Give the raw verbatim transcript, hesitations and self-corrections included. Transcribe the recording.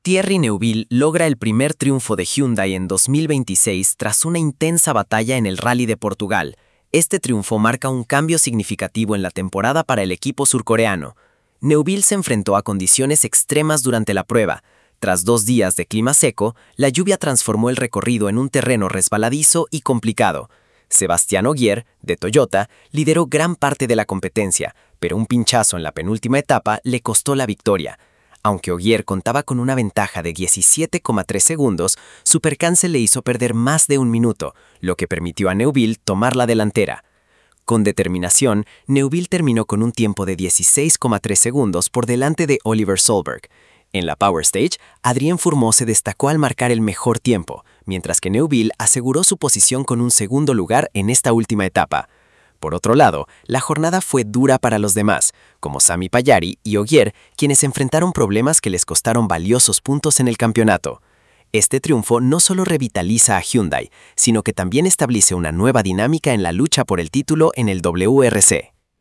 Thierry Neuville logra el primer triunfo de Hyundai en dos mil veintiséis tras una intensa batalla en el Rally de Portugal. Este triunfo marca un cambio significativo en la temporada para el equipo surcoreano. Neuville se enfrentó a condiciones extremas durante la prueba. Tras dos días de clima seco, la lluvia transformó el recorrido en un terreno resbaladizo y complicado. Sébastien Ogier, de Toyota, lideró gran parte de la competencia, pero un pinchazo en la penúltima etapa le costó la victoria. Aunque Ogier contaba con una ventaja de diecisiete coma tres segundos, su percance le hizo perder más de un minuto, lo que permitió a Neuville tomar la delantera. Con determinación, Neuville terminó con un tiempo de dieciséis coma tres segundos por delante de Oliver Solberg. En la Power Stage, Adrien Fourmaux se destacó al marcar el mejor tiempo, mientras que Neuville aseguró su posición con un segundo lugar en esta última etapa. Por otro lado, la jornada fue dura para los demás, como Sami Pagliari y Ogier, quienes enfrentaron problemas que les costaron valiosos puntos en el campeonato. Este triunfo no solo revitaliza a Hyundai, sino que también establece una nueva dinámica en la lucha por el título en el W R C.